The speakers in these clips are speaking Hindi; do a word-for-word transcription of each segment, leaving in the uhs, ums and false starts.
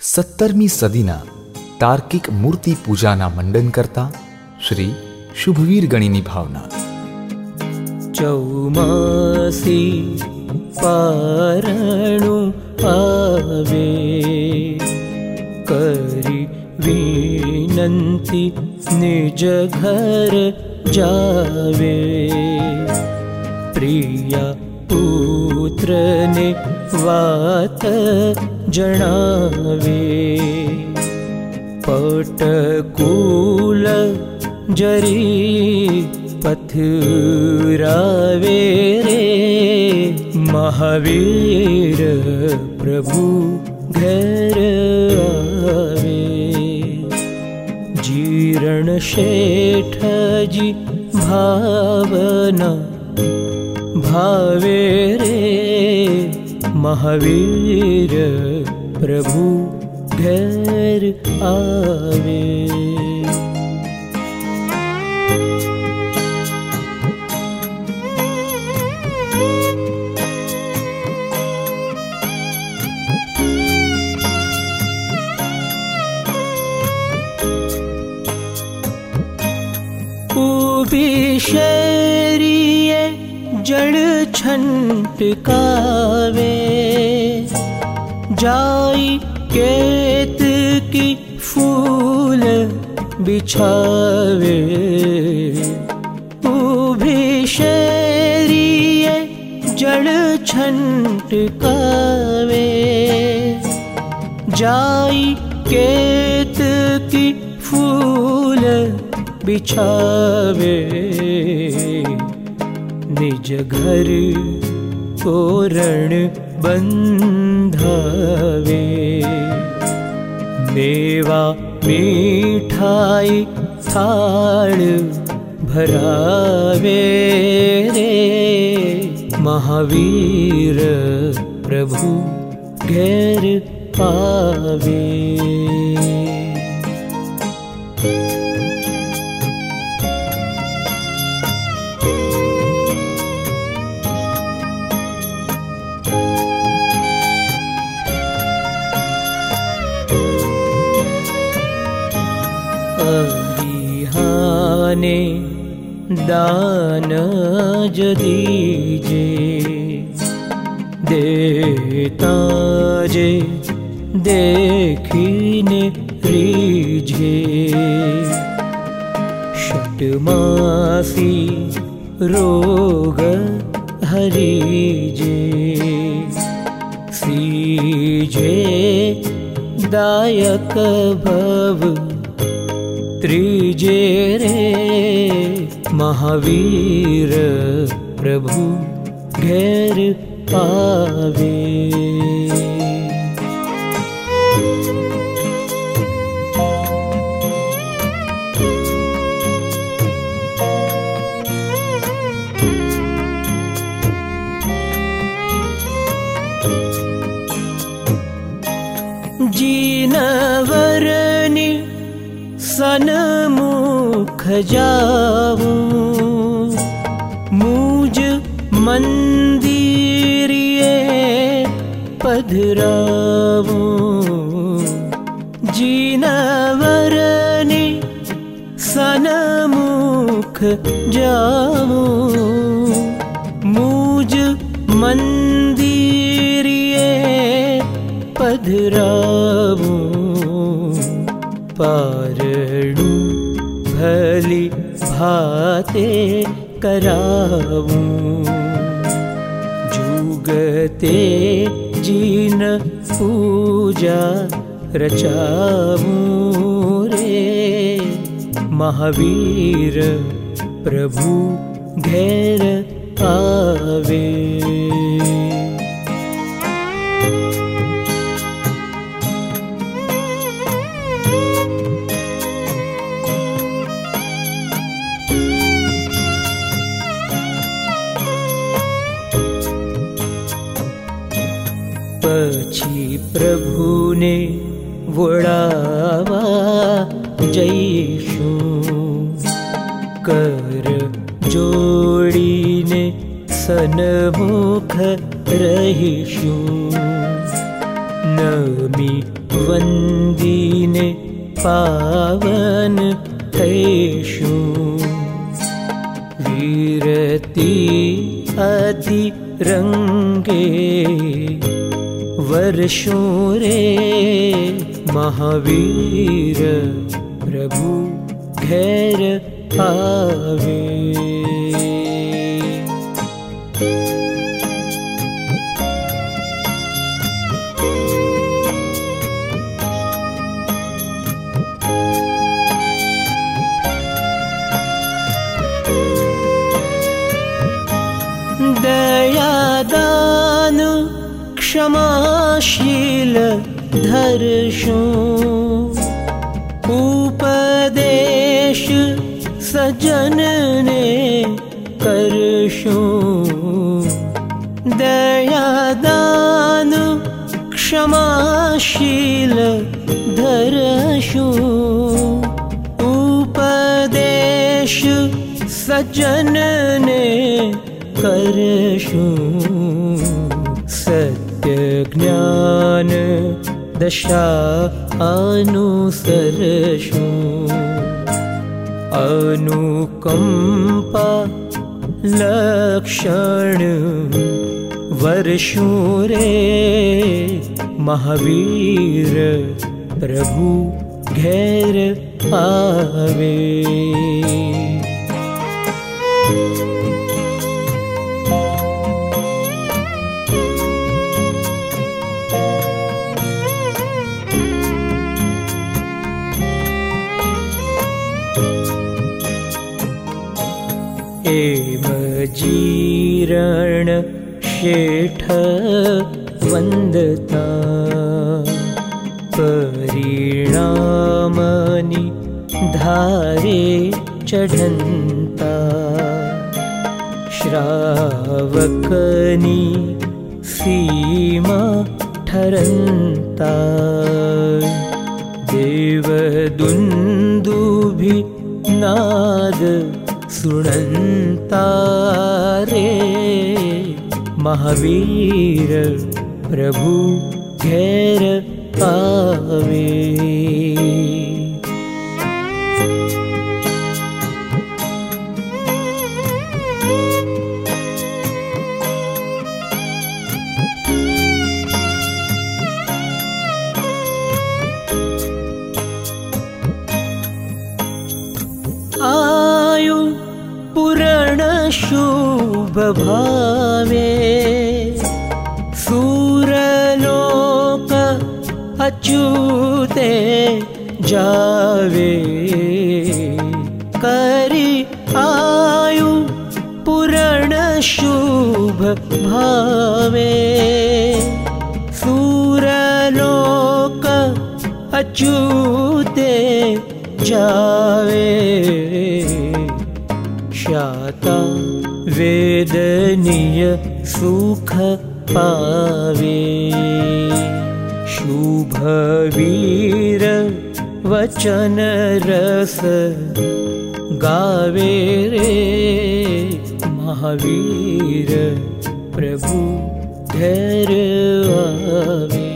સત્તરમી સદીના તાર્કિક મૂર્તિ પૂજાના મંડન કરતા શ્રી શુભવીર ગણીની ભાવના. ચૌમાસી પારણું આવે, કરી વિનંતી નિજ ઘર જાવે. પ્રિયા પુત્રને વાત જણાવે, પટકુલ જરી પથરાવે રે. મહાવીર પ્રભુ ઘેર આવે. જીરણ શેઠજી ભાવના ભાવે રે. મહાવીર પ્રભુ ઘેર આવે. ઊભી શેરીએ જળ છંટકાવે, जाई केत की फूल बिछावे. ऊभी शेरिए जड़ छंटकावे, जाई केत की फूल बिछावे. निज घर तोरण बंधावे, मेवा मीठाई थाल भरावे रे. महावीर प्रभु घेर आवे. अरिहाने दान ज दीजे, देता जे देखीने रीझे. षटमासी रोग हरीजे, सीजे दायक भव त्रिजे रे. महावीर प्रभु घेर आवे. जीनवरनी सन्मुख जाऊं, मुझ मंदिरिए पधराऊं. जीनवरनी सन्मुख जाऊं, मुझ मंदिरिए पधराऊं. पारणु भली भाते कराऊं, जुगते जीन पूजा रचाऊं रे. महावीर प्रभु घेर आवे. પછી પ્રભુને વળાવા જઈશું, કર જોડીને સન્મુખ રહીશું. નમી वंदीने पावन थैशुं। वीरती अति रंगे वर्षों रे महावीर प्रभु घेर आवे। दयादान क्षमाशील धर्षुं। उपदेश सज्जन ने करशुं। दयादान क्षमाशील धर्षुं। उपदेश सज्जन ने करशुं। सत्य ज्ञान दशा अनुसरशुं। अनुकंपा लक्षण वर्षों रे महावीर प्रभु घेर आवे। एम जीरण शेठ वंदता। परिणामनि धारे चढ़ंता। श्रावकनी सीमा ठरंता। देवदुन्दुभि नाद सुनंता रे महावीर प्रभु घेर आवे। आयु पूर्ण शुभ भावे। सूरलोक अच्युते जावे। करी आयु पूर्ण शुभ भावे। सूरलोक अच्युते जावे। शाता वेदनीय सुख पावे। शुभ वीर वचन रस गावे रे महावीर प्रभु घेर आवे।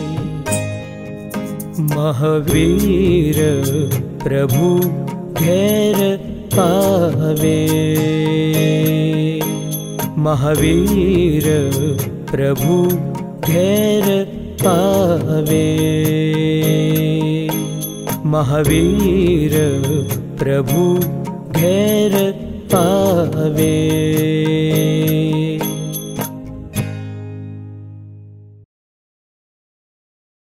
महावीर प्रभु घेर पावे। महावीर प्रभु घेर पावे। महावीर प्रभु घेर पावे।